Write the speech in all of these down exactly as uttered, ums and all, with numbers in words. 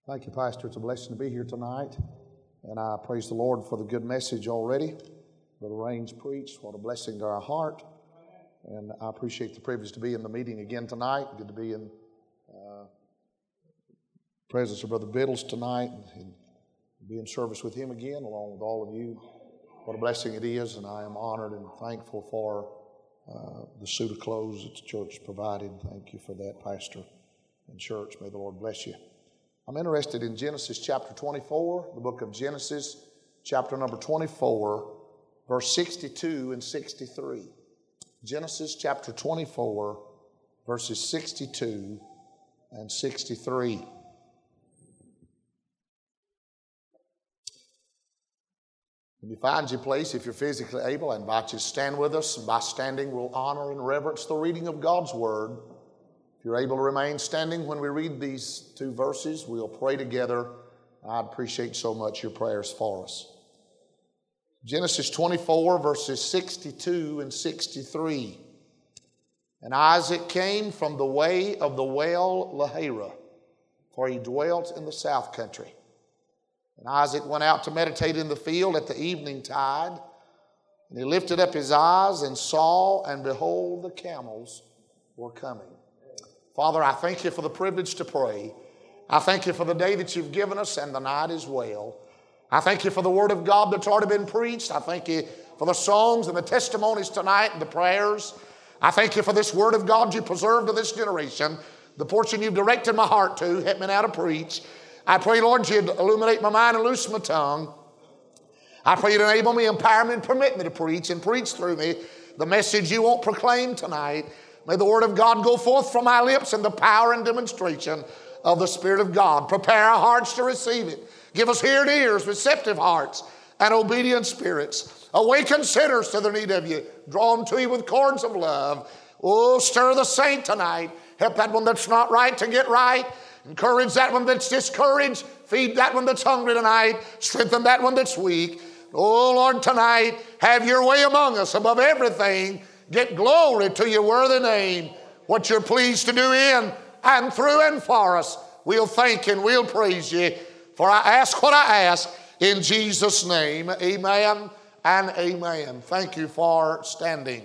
Thank you, Pastor. It's a blessing to be here tonight. And I praise the Lord for the good message already. Brother Raines preached. What a blessing to our heart. And I appreciate the privilege to be in the meeting again tonight. Good to be in uh, presence of Brother Biddles tonight and be in service with him again along with all of you. What a blessing it is, and I am honored and thankful for uh, the suit of clothes that the church provided. Thank you for that, Pastor and church. May the Lord bless you. I'm interested in Genesis chapter twenty-four, the book of Genesis, chapter number twenty-four, verse sixty-two and sixty-three. Genesis chapter twenty-four, verses sixty-two and sixty-three. When you find your place, if you're physically able, I invite you to stand with us. And by standing, we'll honor and reverence the reading of God's Word. If you're able to remain standing when we read these two verses, we'll pray together. I'd appreciate so much your prayers for us. Genesis twenty-four, verses sixty-two and sixty-three. And Isaac came from the way of the well Lahairah, for he dwelt in the south country. And Isaac went out to meditate in the field at the evening tide. And he lifted up his eyes and saw, and behold, the camels were coming. Father, I thank you for the privilege to pray. I thank you for the day that you've given us and the night as well. I thank you for the word of God that's already been preached. I thank you for the songs and the testimonies tonight and the prayers. I thank you for this word of God you preserved to this generation, the portion you've directed my heart to, help me now to preach. I pray, Lord, you'd illuminate my mind and loose my tongue. I pray you'd enable me, empower me, and permit me to preach and preach through me the message you won't proclaim tonight. May the word of God go forth from my lips in the power and demonstration of the Spirit of God. Prepare our hearts to receive it. Give us hearing ears, receptive hearts, and obedient spirits. Awaken sinners to their need of you. Draw them to you with cords of love. Oh, stir the saint tonight. Help that one that's not right to get right. Encourage that one that's discouraged. Feed that one that's hungry tonight. Strengthen that one that's weak. Oh, Lord, tonight, have your way among us above everything. Get glory to your worthy name. What you're pleased to do in and through and for us. We'll thank and we'll praise you. For I ask what I ask in Jesus' name. Amen and amen. Thank you for standing.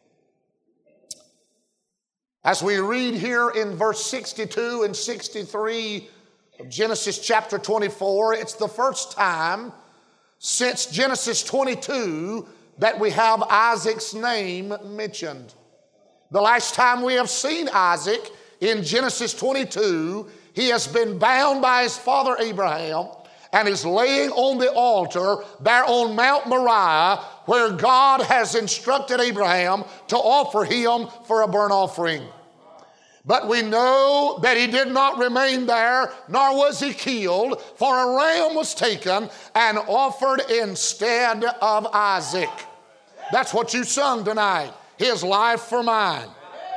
As we read here in verse sixty-two and sixty-three of Genesis chapter twenty-four, it's the first time since Genesis twenty-two that we have Isaac's name mentioned. The last time we have seen Isaac in Genesis twenty-two, he has been bound by his father Abraham and is laying on the altar there on Mount Moriah, where God has instructed Abraham to offer him for a burnt offering. But we know that he did not remain there, nor was he killed, for a ram was taken and offered instead of Isaac. That's what you sung tonight. His life for mine.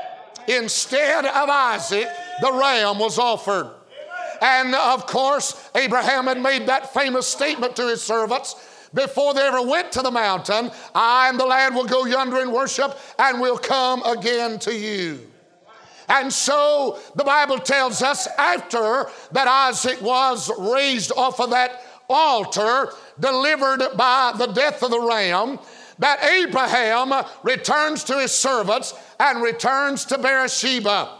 Instead of Isaac, the ram was offered. And of course, Abraham had made that famous statement to his servants before they ever went to the mountain, I and the lad will go yonder and worship, and we'll come again to you. And so the Bible tells us after that Isaac was raised off of that altar, delivered by the death of the ram, that Abraham returns to his servants and returns to Beersheba.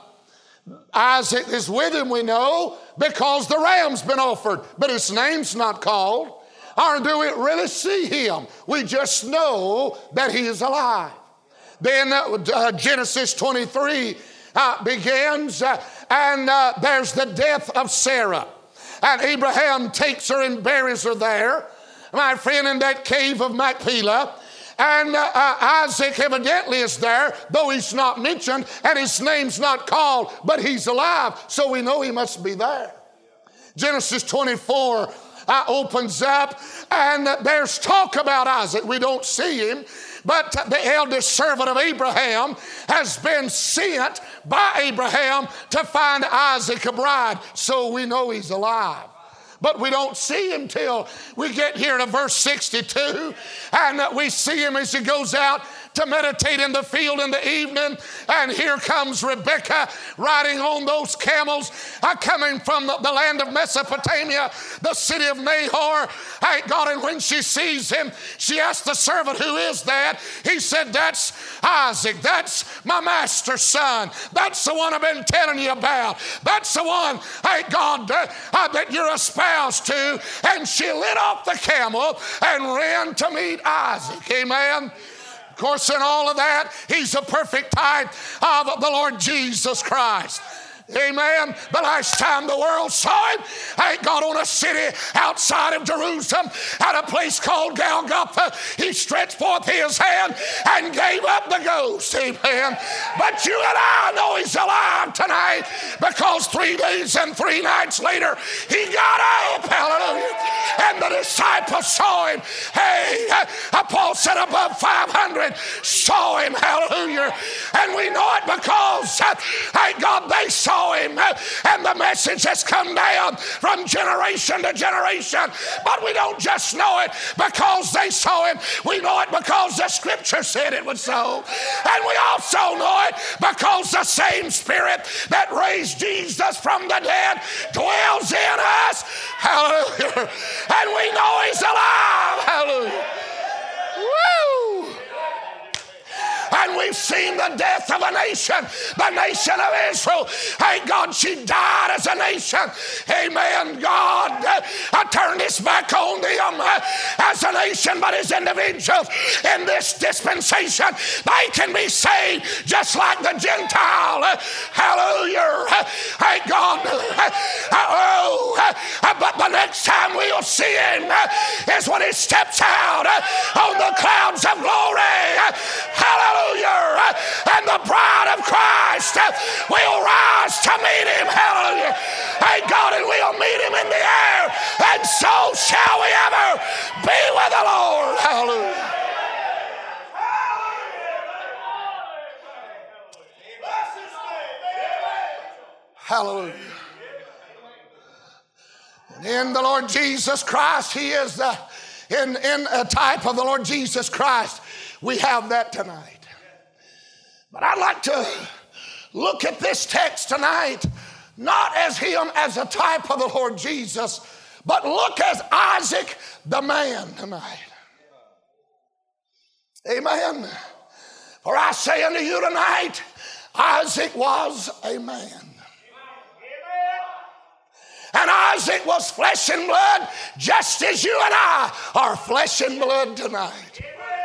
Isaac is with him, we know, because the ram's been offered, but his name's not called. Or do we really see him? We just know that he is alive. Then uh, Genesis twenty-three uh, begins, uh, and uh, there's the death of Sarah. And Abraham takes her and buries her there, my friend, in that cave of Machpelah. And uh, uh, Isaac evidently is there, though he's not mentioned, and his name's not called, but he's alive, so we know he must be there. Genesis twenty-four uh, opens up, and uh, there's talk about Isaac. We don't see him, but uh, the eldest servant of Abraham has been sent by Abraham to find Isaac a bride, so we know he's alive. But we don't see him till we get here to verse sixty-two, and we see him as he goes out to meditate in the field in the evening, and here comes Rebekah riding on those camels, uh, coming from the, the land of Mesopotamia, the city of Nahor. Hey, God, and when she sees him, she asked the servant, who is that? He said, that's Isaac. That's my master's son. That's the one I've been telling you about. That's the one, hey, God, uh, uh, that you're espoused to. And she lit off the camel and ran to meet Isaac. Amen. Of course, in all of that, he's a perfect type of the Lord Jesus Christ. Amen. The last time the world saw him, I got on a city outside of Jerusalem at a place called Golgotha. He stretched forth his hand and gave up the ghost. Amen. But you and I know he's alive tonight, because three days and three nights later, he got up. Hallelujah. And the disciples saw him. Hey, uh, Paul said above five hundred saw him. Hallelujah. And we know it because, uh, hey, God, they saw him, and the message has come down from generation to generation. But we don't just know it because they saw him. We know it because the scripture said it was so. And we also know it because the same Spirit that raised Jesus from the dead dwells in us. Hallelujah. And we know he's alive. Hallelujah. Woo! And we've seen the death of a nation, the nation of Israel. Hey, God, she died as a nation. Amen. God uh, turned his back on them uh, as a nation, but as individuals in this dispensation, they can be saved just like the Gentile. Uh, hallelujah. Uh, hey, God. Uh, oh, uh, but the next time we'll see him uh, is when he steps out uh, on the clouds of glory. Uh, hallelujah. And the bride of Christ will rise to meet him. Hallelujah. Thank God, and we'll meet him in the air, and so shall we ever be with the Lord. Hallelujah. Hallelujah. And in the Lord Jesus Christ, he is the, in, in a type of the Lord Jesus Christ. We have that tonight. But I'd like to look at this text tonight, not as him as a type of the Lord Jesus, but look as Isaac the man tonight. Amen. For I say unto you tonight, Isaac was a man. And Isaac was flesh and blood, just as you and I are flesh and blood tonight.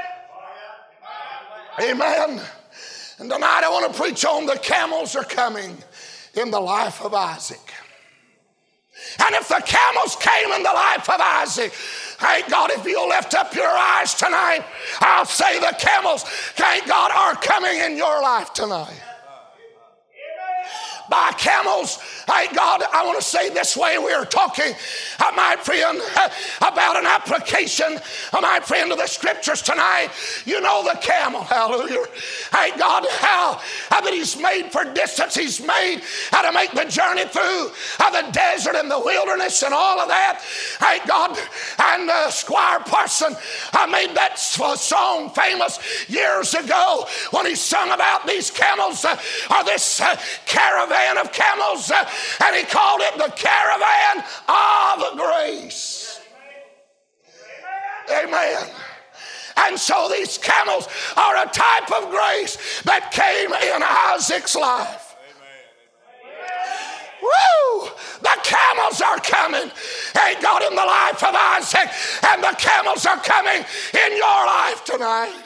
Amen. And tonight I want to preach on the camels are coming in the life of Isaac. And if the camels came in the life of Isaac, thank God, if you'll lift up your eyes tonight, I'll say the camels, thank God, are coming in your life tonight. By camels, hey God, I want to say this way, we are talking, uh, my friend, uh, about an application, uh, my friend, of the scriptures tonight. You know the camel, hallelujah. Hey God, how uh, that he's made for distance, he's made how to make the journey through uh, the desert and the wilderness and all of that. Hey God, and uh, Squire Parson uh, made that song famous years ago when he sung about these camels, uh, or this uh, caravan of camels, uh, and he called it the caravan of grace. Amen. Amen. And so these camels are a type of grace that came in Isaac's life. Amen. Woo! The camels are coming. Hey God, in the life of Isaac, and the camels are coming in your life tonight.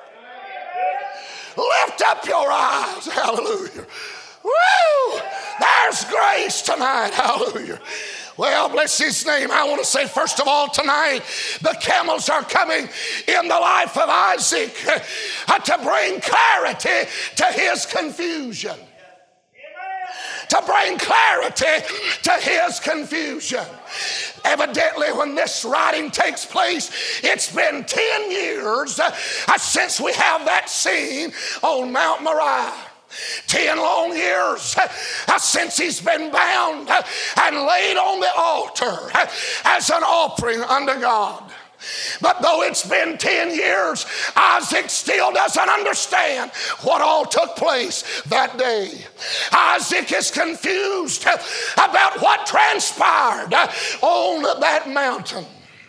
Lift up your eyes. Hallelujah. Woo! There's grace tonight. Hallelujah. Well, bless his name. I want to say, first of all, tonight, the camels are coming in the life of Isaac uh, to bring clarity to his confusion. To bring clarity to his confusion. Evidently, when this writing takes place, it's been ten years uh, since we have that scene on Mount Moriah. Ten long years uh, since he's been bound uh, and laid on the altar uh, as an offering unto God. But though it's been ten years, Isaac still doesn't understand what all took place that day. Isaac is confused about what transpired on that mountain.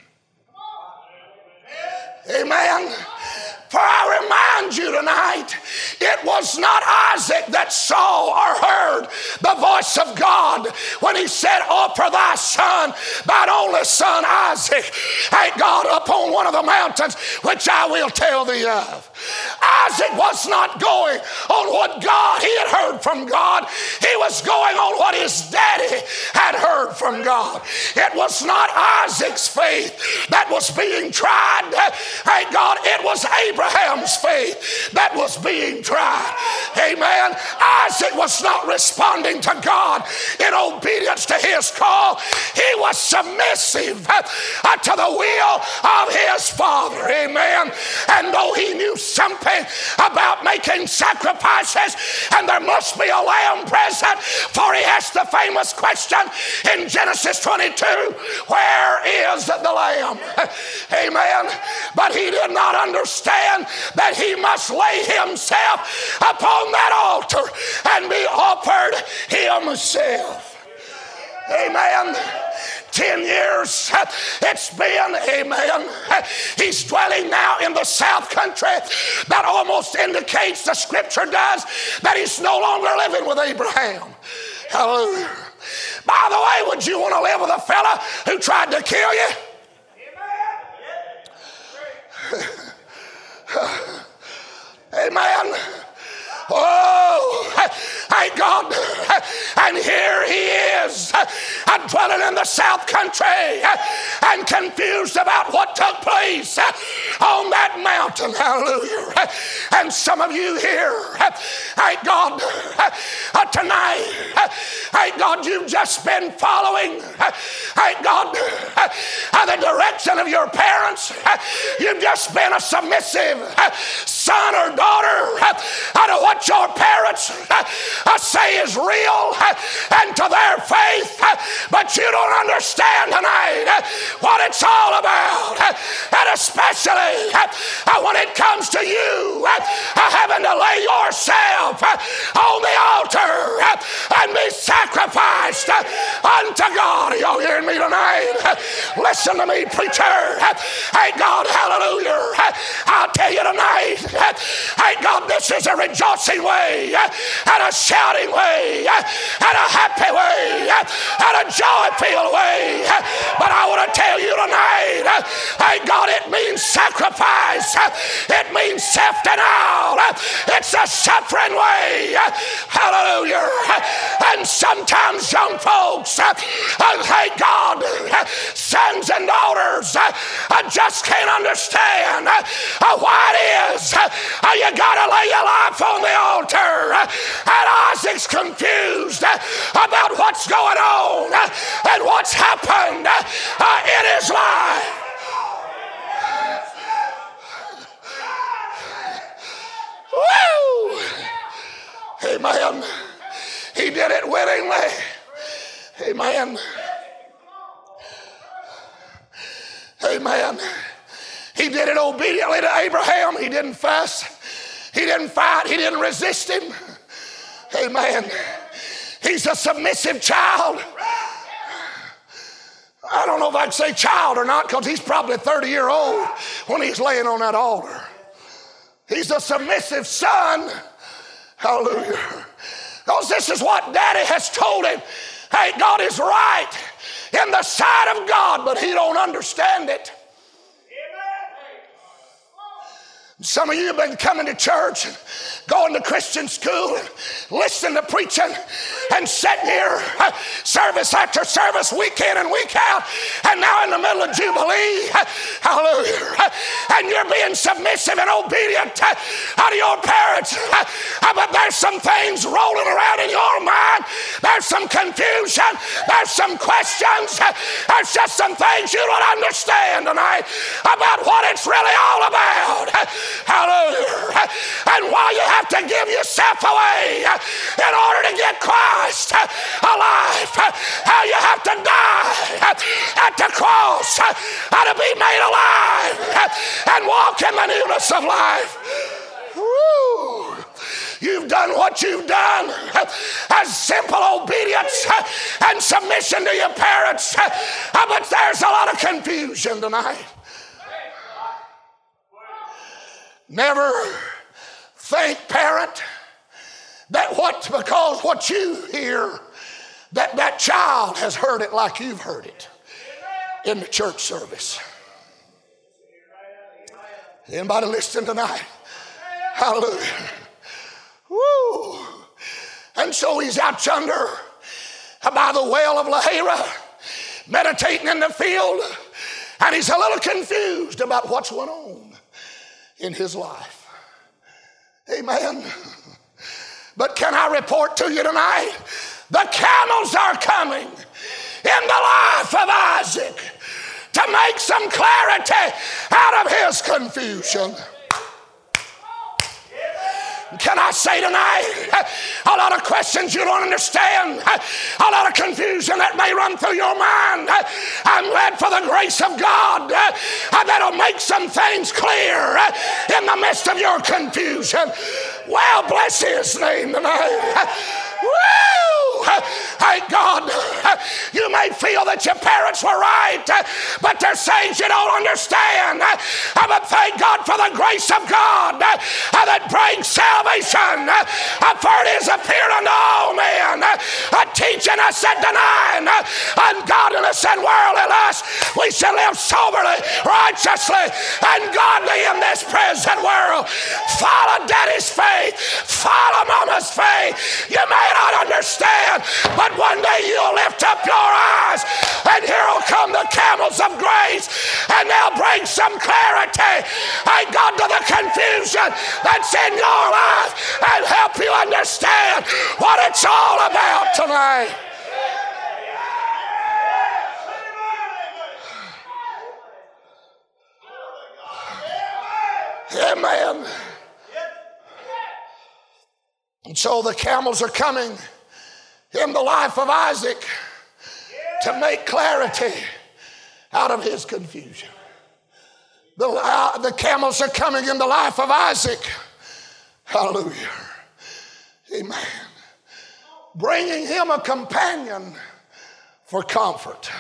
Amen. For I remind you tonight, it was not Isaac that saw or heard the voice of God when he said, offer thy son, thine only son Isaac, ain't God upon one of the mountains which I will tell thee of. Isaac was not going on what God, he had heard from God. He was going on what his daddy had heard from God. It was not Isaac's faith that was being tried. Thank God, it was Abraham's faith that was being tried. Amen. Isaac was not responding to God in obedience to his call. He was submissive to the will of his father. Amen. And though he knew something about making sacrifices, and there must be a lamb present, for he asked the famous question in Genesis twenty-two, where is the lamb? Amen. But he did not understand that he must lay himself upon that altar and be offered himself. Amen. Ten years it's been, amen. He's dwelling now in the south country. That almost indicates, the scripture does, that he's no longer living with Abraham. Hallelujah. By the way, would you want to live with a fella who tried to kill you? Amen. Oh, thank God. And here he is, dwelling in the south country and confused about what took place on that mountain. Hallelujah. And some of you here, thank God, tonight, thank God, you've just been following, thank God, the direction of your parents. You've just been a submissive son or daughter out of what your parents say is real and to their faith, but you don't understand tonight what it's all about, and especially when it comes to you having to lay yourself on the altar and be sacrificed unto God. Y'all hearing me tonight? Listen to me, preacher. Hey God, hallelujah. I'll tell you tonight, hey God, this is a rejoicing way and a shouting way and a happy way and a joy-filled way. But I want to tell you tonight, hey God, it means sacrifice. It means self-denial. It's a suffering way. Hallelujah. And sometimes young folks, thank God, sons and daughters, just can't understand why it is you got to lay your life on the altar. And Isaac's confused about what's going on and what's happened in his life. Woo! Amen. He did it willingly. Amen. Amen. He did it obediently to Abraham. He didn't fuss. He didn't fight. He didn't resist him. Amen. He's a submissive child. I don't know if I'd say child or not, because he's probably thirty year old when he's laying on that altar. He's a submissive son. Hallelujah. Because this is what Daddy has told him. Hey, God is right in the sight of God, but he don't understand it. Some of you have been coming to church and going to Christian school and listening to preaching and sitting here uh, service after service, week in and week out, and now in the middle of Jubilee, uh, hallelujah, uh, and you're being submissive and obedient uh, to your parents, uh, uh, but there's some things rolling around in your mind. There's some confusion. There's some questions. Uh, there's just some things you don't understand tonight about what it's really all about. Uh, Hallelujah. And why you have to give yourself away in order to get Christ alive. How you have to die at the cross and to be made alive and walk in the newness of life. Woo. You've done what you've done as simple obedience and submission to your parents, but there's a lot of confusion tonight. Never think, parent, that what because what you hear, that that child has heard it like you've heard it in the church service. Anybody listening tonight? Hallelujah. Woo. And so he's out yonder by the well of Lahira, meditating in the field, and he's a little confused about what's going on in his life. Amen. But can I report to you tonight, the camels are coming in the life of Isaac to make some clarity out of his confusion. Can I say tonight, a lot of questions you don't understand, a lot of confusion that may run through your mind. I'm glad for the grace of God that'll make some things clear in the midst of your confusion. Well, bless his name tonight. Woo! Thank God. You may feel that your parents were right, but they're saying you don't understand. But thank God for the grace of God that brings salvation. For it is appeared unto all men, teaching us and denying ungodliness and worldly lust, we shall live soberly, righteously, and godly in this present world. Follow daddy's faith. Follow mama's faith. You may not understand, but one day you'll lift up your eyes and here will come the camels of grace and they'll bring some clarity, thank God, to the confusion that's in your life and help you understand what it's all about tonight. Amen. And so the camels are coming in the life of Isaac to make clarity out of his confusion. The, uh, the camels are coming in the life of Isaac. Hallelujah. Amen. Bringing him a companion for comfort.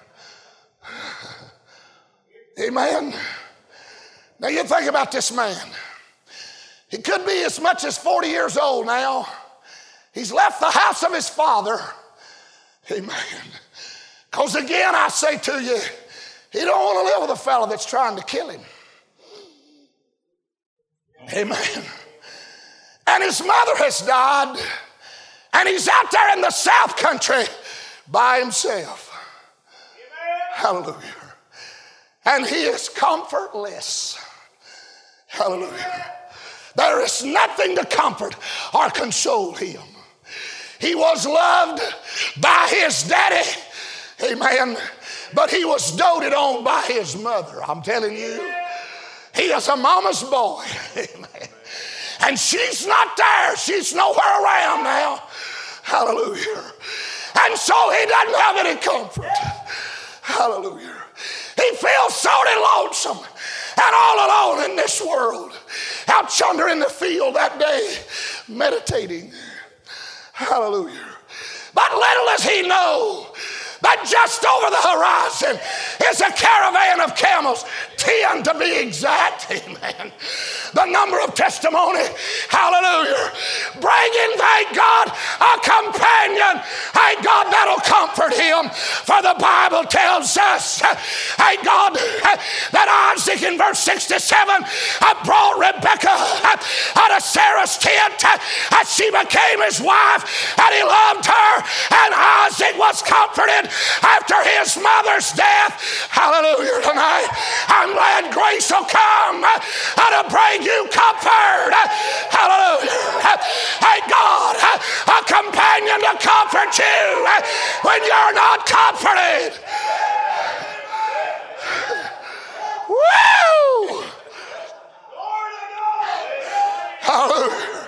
Amen. Now you think about this man. He could be as much as forty years old now. He's left the house of his father. Amen. Because again, I say to you, he don't want to live with a fellow that's trying to kill him. Amen. And his mother has died. And he's out there in the south country by himself. Hallelujah. And he is comfortless. Hallelujah. There is nothing to comfort or console him. He was loved by his daddy, amen, but he was doted on by his mother. I'm telling you, he is a mama's boy, amen. And she's not there. She's nowhere around now. Hallelujah. And so he doesn't have any comfort. Hallelujah. He feels so lonesome and all alone in this world, out yonder in the field that day, meditating. Hallelujah. But little does he know that just over the horizon is a caravan of camels, ten to be exact, amen. The number of testimony, hallelujah, bringing, thank God, a companion, thank God, that'll comfort him. For the Bible tells us, thank God, that Isaac in verse sixty-seven brought Rebekah out of Sarah's tent, and she became his wife, and he loved her, and Isaac was comforted after his mother's death. Hallelujah tonight. I'm glad grace will come to bring you comfort. Hallelujah. Thank God, a companion to comfort you when you're not comforted. Woo! Hallelujah.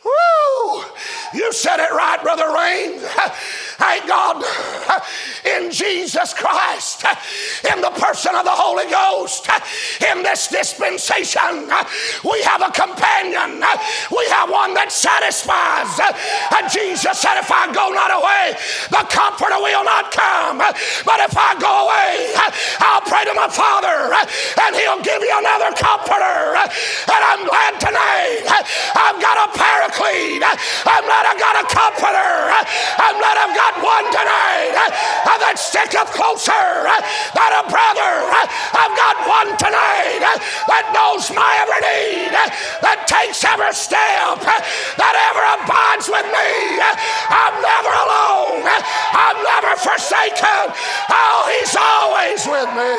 Woo! You said it right, Brother Rain. Thank God. In Jesus Christ, in the person of the Holy Ghost, in this dispensation, we have a companion. We have one that satisfies. And Jesus said, if I go not away, the Comforter will not come. But if I go away, I'll pray to my Father, and He'll give you another Comforter. And I'm glad tonight I've got a Paraclete. I'm glad I've got a Comforter. I'm glad I've got one tonight that sticketh closer than a brother. I've got one tonight that knows my every need, that takes every step, that ever abides with me. I'm never alone. I'm never forsaken. Oh, He's always with me.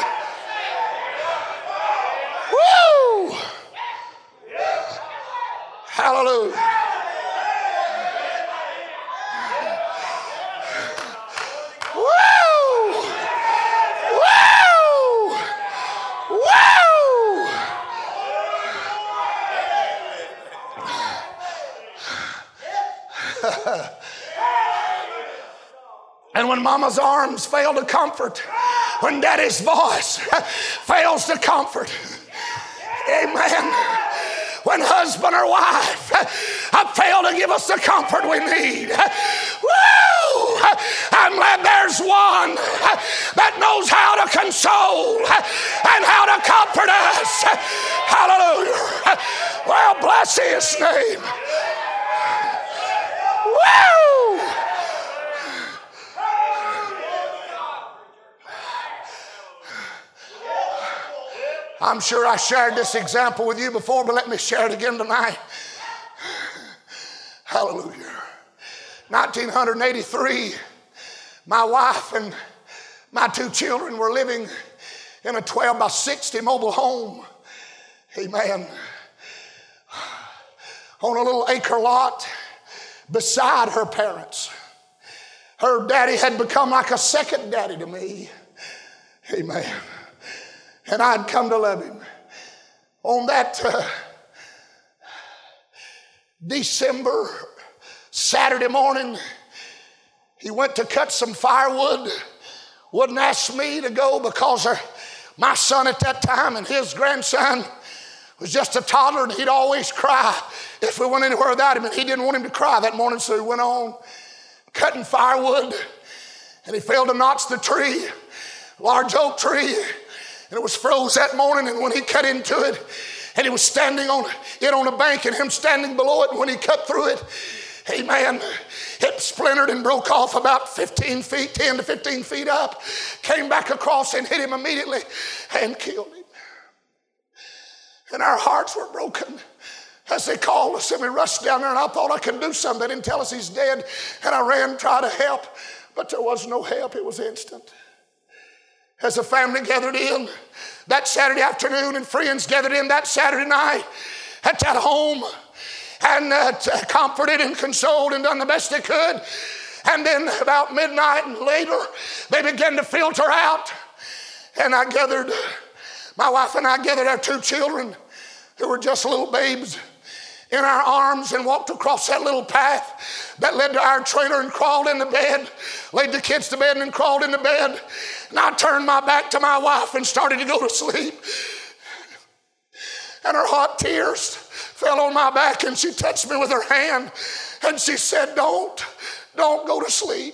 Woo! Hallelujah. Woo! Woo! Woo! And when mama's arms fail to comfort, when daddy's voice fails to comfort, amen, when husband or wife fail to give us the comfort we need, woo, I'm glad there's one that knows how to console and how to comfort us. Hallelujah. Well, bless His name. Woo! I'm sure I shared this example with you before, but let me share it again tonight. Hallelujah. nineteen eighty-three, my wife and my two children were living in a twelve by sixty mobile home. Amen. On a little acre lot beside her parents. Her daddy had become like a second daddy to me. Amen. And I'd come to love him. On that uh, December Saturday morning, he went to cut some firewood. Wouldn't ask me to go because her, my son at that time and his grandson was just a toddler, and he'd always cry if we went anywhere without him, and he didn't want him to cry that morning, so he went on cutting firewood, and he failed to notch the tree, large oak tree. And it was froze that morning, and when he cut into it, and he was standing on it on a bank, and him standing below it, and when he cut through it, amen, it splintered and broke off about fifteen feet, ten to fifteen feet up, came back across and hit him immediately and killed him. And our hearts were broken as they called us, and we rushed down there, and I thought I could do something. They didn't tell us he's dead, and I ran to try to help, but there was no help. It was instant. As the family gathered in that Saturday afternoon and friends gathered in that Saturday night at that home and uh, comforted and consoled and done the best they could. And then about midnight and later, they began to filter out. And I gathered, my wife and I gathered our two children who were just little babes in our arms and walked across that little path that led to our trailer and crawled into bed, laid the kids to bed and then crawled into bed. And I turned my back to my wife and started to go to sleep. And her hot tears fell on my back, and she touched me with her hand and she said, don't, don't go to sleep.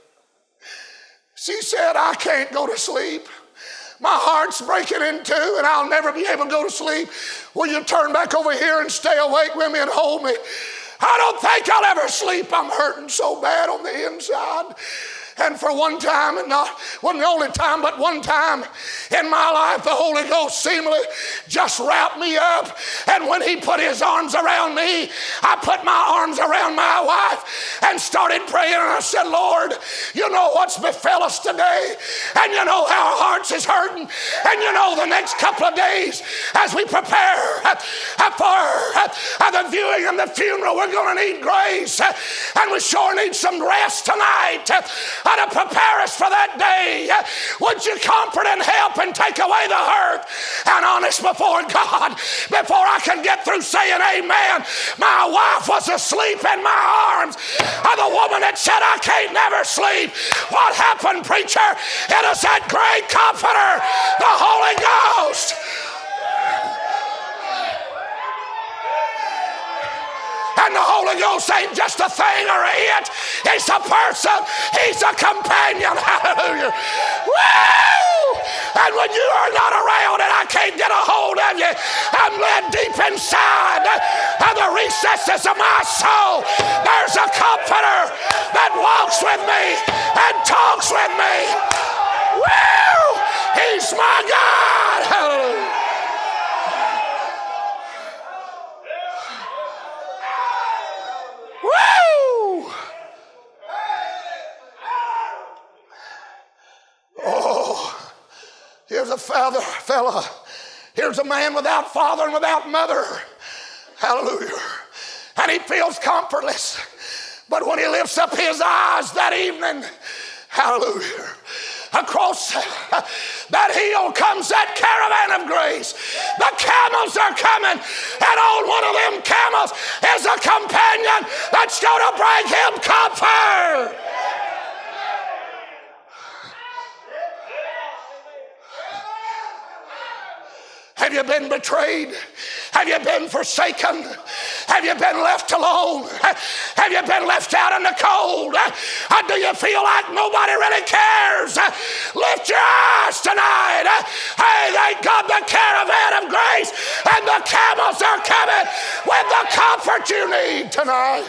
She said, I can't go to sleep. My heart's breaking in two and I'll never be able to go to sleep. Will you turn back over here and stay awake with me and hold me? I don't think I'll ever sleep. I'm hurting so bad on the inside. And for one time, and not wasn't the only time, but one time in my life, the Holy Ghost seemingly just wrapped me up. And when He put His arms around me, I put my arms around my wife and started praying. And I said, Lord, you know what's befell us today. And you know how our hearts is hurting. And you know the next couple of days as we prepare for the viewing and the funeral, we're going to need grace. And we sure need some rest tonight. To prepare us for that day. Would you comfort and help and take away the hurt. And honest before God, before I can get through saying amen, my wife was asleep in my arms. And the woman that said, I can't never sleep. What happened, preacher? It is that great comforter, the Holy Ghost. And the Holy Ghost ain't just a thing or a it. He's a person. He's a companion. Hallelujah. Woo! And when you are not around and I can't get a hold of you, I'm led deep inside of the recesses of my soul. There's a comforter that walks with me and talks with me. Woo! He's my God. Hallelujah. Woo! Oh, here's a father, fella. Here's a man without father and without mother. Hallelujah. And he feels comfortless. But when he lifts up his eyes that evening, hallelujah, across that hill comes that caravan of grace. The camels are coming, and on one of them camels is a companion that's going to bring him comfort. Have you been betrayed? Have you been forsaken? Have you been left alone? Have you been left out in the cold? Or do you feel like nobody really cares? Lift your eyes tonight. Hey, thank God the caravan of grace and the camels are coming with the comfort you need tonight.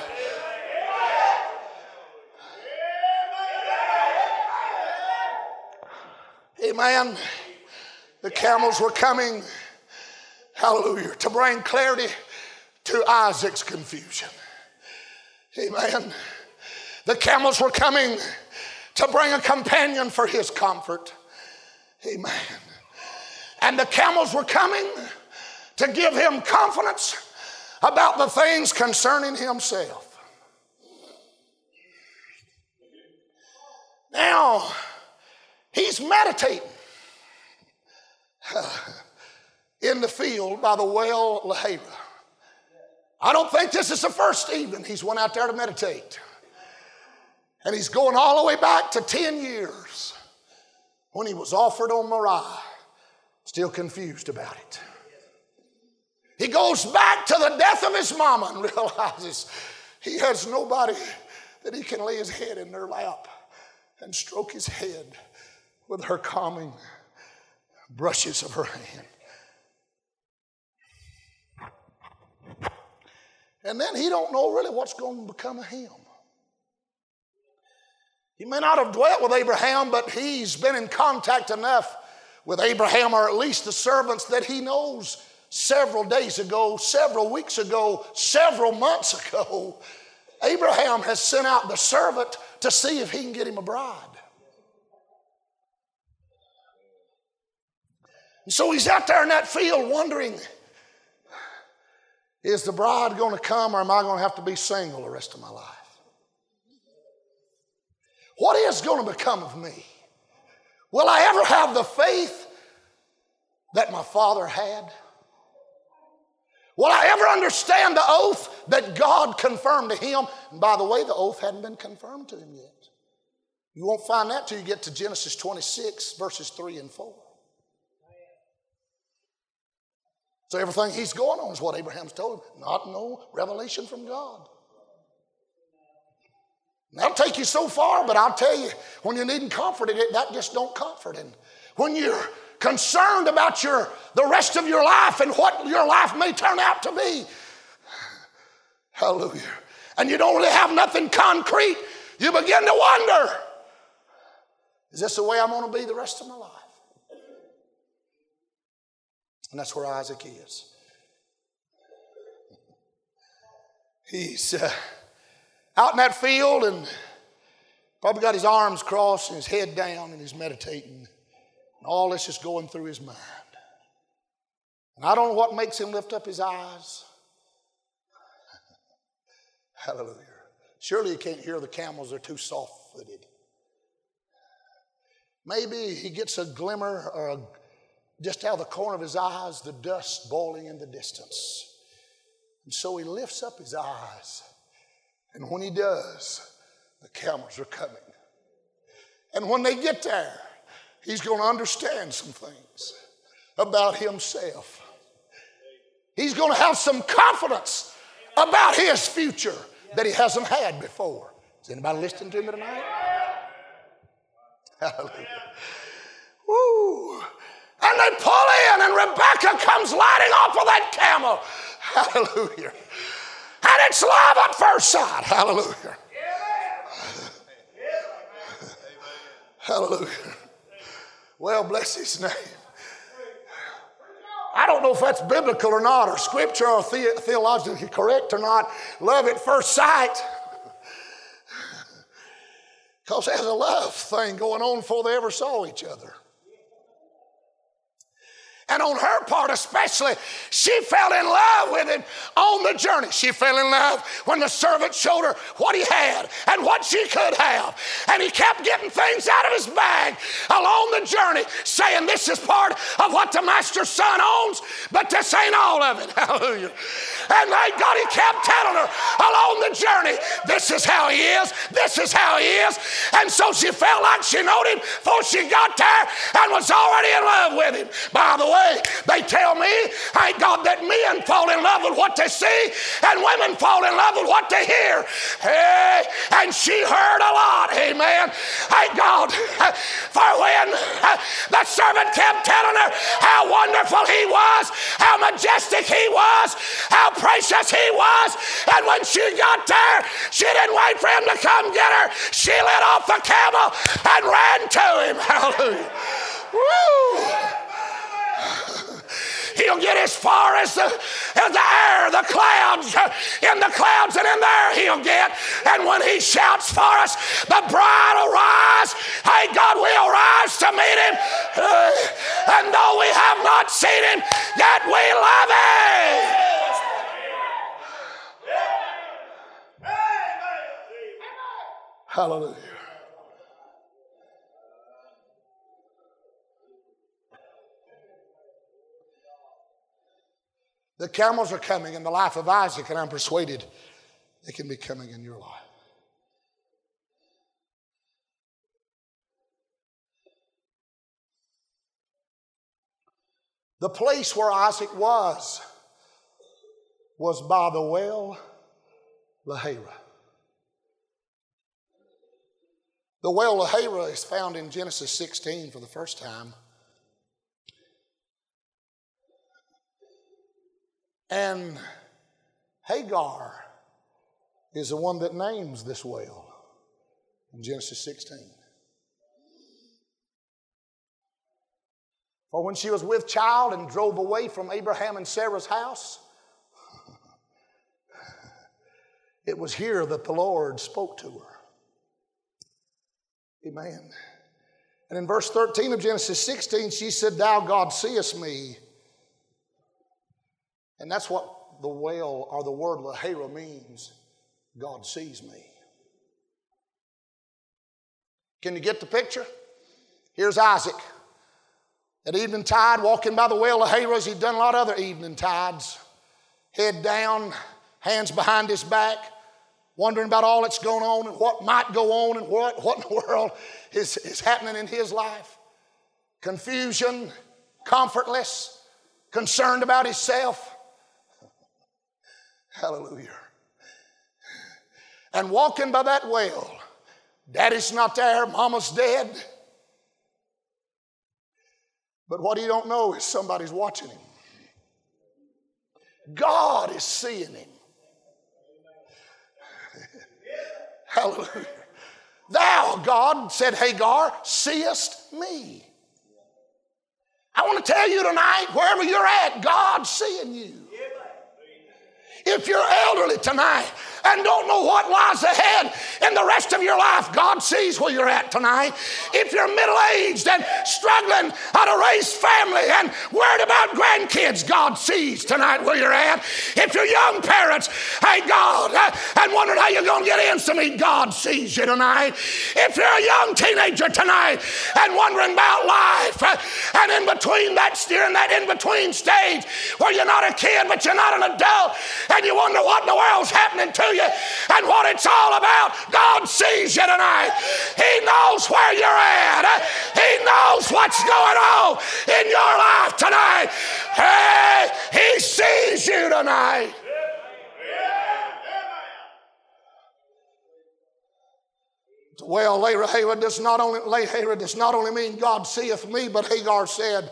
Amen. The camels were coming, hallelujah, to bring clarity to Isaac's confusion. Amen. The camels were coming to bring a companion for his comfort. Amen. And the camels were coming to give him confidence about the things concerning himself. Now, he's meditating in the field by the well Lahira. I don't think this is the first evening he's went out there to meditate. And he's going all the way back to ten years when he was offered on Moriah, still confused about it. He goes back to the death of his mama and realizes he has nobody that he can lay his head in their lap and stroke his head with her calming brushes of her hand. And then he don't know really what's going to become of him. He may not have dwelt with Abraham, but he's been in contact enough with Abraham, or at least the servants, that he knows several days ago, several weeks ago, several months ago, Abraham has sent out the servant to see if he can get him a bride. And so he's out there in that field wondering, is the bride going to come, or am I going to have to be single the rest of my life? What is going to become of me? Will I ever have the faith that my father had? Will I ever understand the oath that God confirmed to him? And by the way, the oath hadn't been confirmed to him yet. You won't find that till you get to Genesis twenty-six, verses three and four. So everything he's going on is what Abraham's told him, not no revelation from God. And that'll take you so far, but I'll tell you, when you're needing comfort in it, that just don't comfort. And when you're concerned about your the rest of your life and what your life may turn out to be, hallelujah, and you don't really have nothing concrete, you begin to wonder, is this the way I'm going to be the rest of my life? And that's where Isaac is. He's uh, out in that field and probably got his arms crossed and his head down and he's meditating. And all this is going through his mind. And I don't know what makes him lift up his eyes. Hallelujah. Surely he can't hear the camels, they're too soft-footed. Maybe he gets a glimmer or a just out of the corner of his eyes, the dust boiling in the distance. And so he lifts up his eyes. And when he does, the camels are coming. And when they get there, he's going to understand some things about himself. He's going to have some confidence about his future that he hasn't had before. Is anybody listening to me tonight? Hallelujah. Woo. And they pull in, and Rebecca comes lighting off of that camel. Hallelujah. And it's love at first sight. Hallelujah. Hallelujah. Well, bless his name. I don't know if that's biblical or not, or scripture or the- theologically correct or not. Love at first sight. Because there's a love thing going on before they ever saw each other. And on her part especially, she fell in love with him on the journey. She fell in love when the servant showed her what he had and what she could have. And he kept getting things out of his bag along the journey, saying this is part of what the master's son owns, but this ain't all of it. Hallelujah. And thank God he kept telling her along the journey, this is how he is, this is how he is. And so she felt like she knowed him before she got there and was already in love with him. By the way, they tell me, thank God, that men fall in love with what they see and women fall in love with what they hear. Hey, and she heard a lot, amen. Thank God. For when the servant kept telling her how wonderful he was, how majestic he was, how precious he was, and when she got there, she didn't wait for him to come get her. She let off the camel and ran to him. Hallelujah. Woo! He'll get as far as the, as the air, the clouds. In the clouds and in there he'll get. And when he shouts for us, the bride will rise. Hey, God will rise to meet him. Uh, and though we have not seen him, yet we love him. Hallelujah. The camels are coming in the life of Isaac, and I'm persuaded they can be coming in your life. The place where Isaac was was by the well Lahara. The well Lahara is found in Genesis sixteen for the first time. And Hagar is the one that names this well in Genesis sixteen. For when she was with child and drove away from Abraham and Sarah's house, it was here that the Lord spoke to her. Amen. And in verse thirteen of Genesis sixteen, she said, "Thou, God, seest me." And that's what the well or the word Lahara means. God sees me. Can you get the picture? Here's Isaac at evening tide walking by the well Lahara as he'd done a lot of other evening tides. Head down, hands behind his back, wondering about all that's going on and what might go on and what, what in the world is, is happening in his life. Confusion, comfortless, concerned about himself. Hallelujah. And walking by that well, daddy's not there, mama's dead. But what he don't know is somebody's watching him. God is seeing him. Hallelujah. Thou, God, said Hagar, seest me. I want to tell you tonight, wherever you're at, God's seeing you. If you're elderly tonight and don't know what lies ahead in the rest of your life, God sees where you're at tonight. If you're middle-aged and struggling how to raise family and worried about grandkids, God sees tonight where you're at. If you're young parents, hey God, uh, and wondering how you're going to get in some meat, God sees you tonight. If you're a young teenager tonight and wondering about life, uh, and in between that steer and that in-between stage where you're not a kid but you're not an adult, and you wonder what in the world's happening to you and what it's all about, God sees you tonight. He knows where you're at. He knows what's going on in your life tonight. Hey, He sees you tonight. Well, Lahira does not only Lahira does not only mean God seeth me, but Hagar said,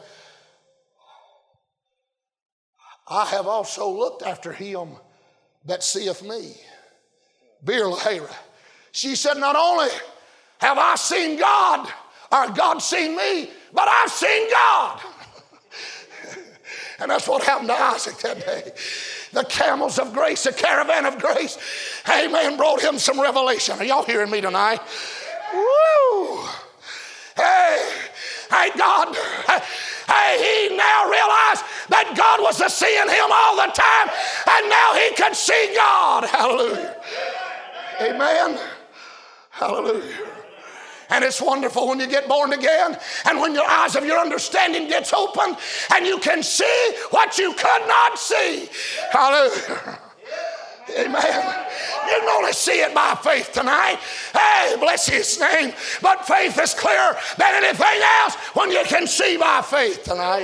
I have also looked after him that seeth me. Beer Lahira. She said, not only have I seen God, or God seen me, but I've seen God. And that's what happened to Isaac that day. The camels of grace, the caravan of grace, amen, brought him some revelation. Are y'all hearing me tonight? Woo! Hey, hey, God, hey, he now realized that God was seeing him all the time, and now he could see God. Hallelujah. Amen. Hallelujah. And it's wonderful when you get born again and when your eyes of your understanding gets open and you can see what you could not see. Hallelujah. Amen. You can only see it by faith tonight. Hey, bless his name. But faith is clearer than anything else when you can see by faith tonight.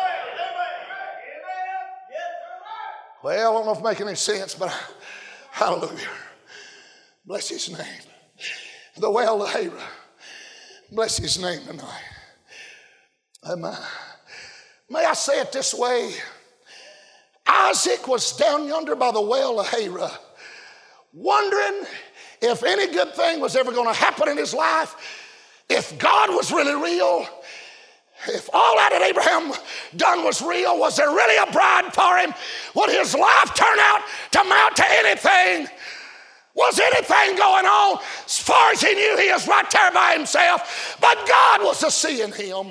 Well, I don't know if it makes any sense, but hallelujah. Bless his name. The well of Lahira. Bless his name tonight. Amen. May I say it this way? Isaac was down yonder by the well of Lahira, wondering if any good thing was ever going to happen in his life, if God was really real, if all that Abraham done was real, was there really a bride for him? Would his life turn out to amount to anything? Was anything going on? As far as he knew, he was right there by himself. But God was a seeing him.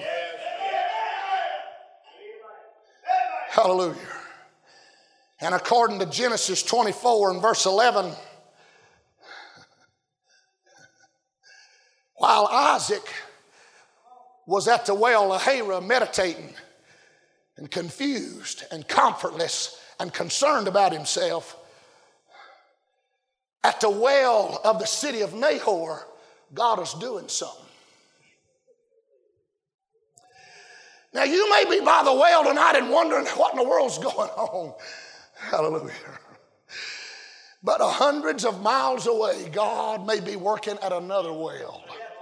Hallelujah. And according to Genesis twenty-four and verse eleven, while Isaac was at the well of Lahira meditating and confused and comfortless and concerned about himself, at the well of the city of Nahor, God is doing something. Now, you may be by the well tonight and wondering what in the world's going on. Hallelujah. But hundreds of miles away, God may be working at another well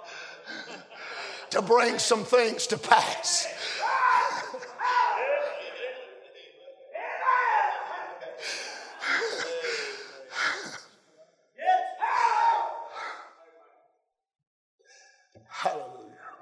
to bring some things to pass. Hallelujah.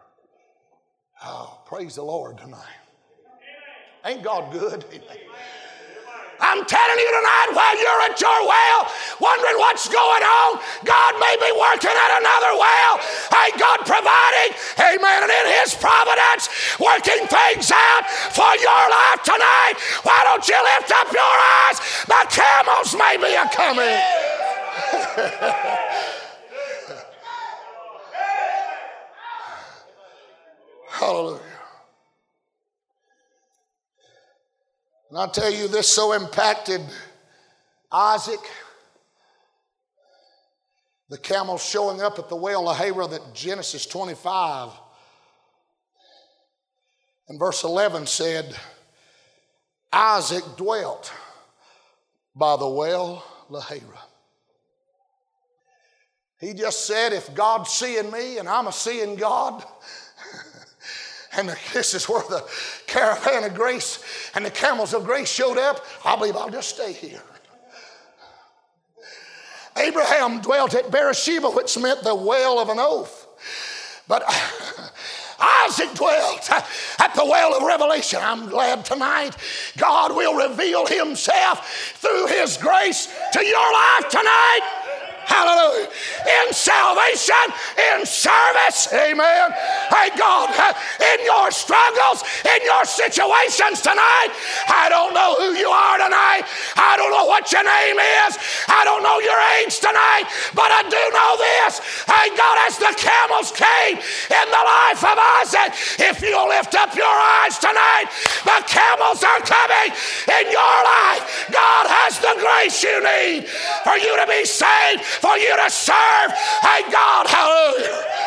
Oh, praise the Lord tonight. Ain't God good? Amen. I'm telling you tonight, while you're at your well, wondering what's going on, God may be working at another well. Hey, God providing, amen, and in his providence, working things out for your life tonight. Why don't you lift up your eyes? The camels may be a-coming. Hallelujah. And I tell you, this so impacted Isaac, the camels showing up at the well of Lahira, that Genesis twenty-five and verse eleven said, Isaac dwelt by the well Lahira. He just said, if God's seeing me and I'm a seeing God, and this is where the caravan of grace and the camels of grace showed up, I believe I'll just stay here. Abraham dwelt at Beersheba, which meant the well of an oath. But Isaac dwelt at the well of revelation. I'm glad tonight God will reveal himself through his grace to your life tonight. hallelujah, in salvation, in service, amen. Hey, God, in your struggles, in your situations tonight, I don't know who you are tonight. I don't know what your name is. I don't know your age tonight, but I do know this. Hey, God, as the camels came in the life of Isaac, if you lift up your eyes tonight, the camels are coming in your life. God has the grace you need for you to be saved, for you to serve. Hey, God, hallelujah.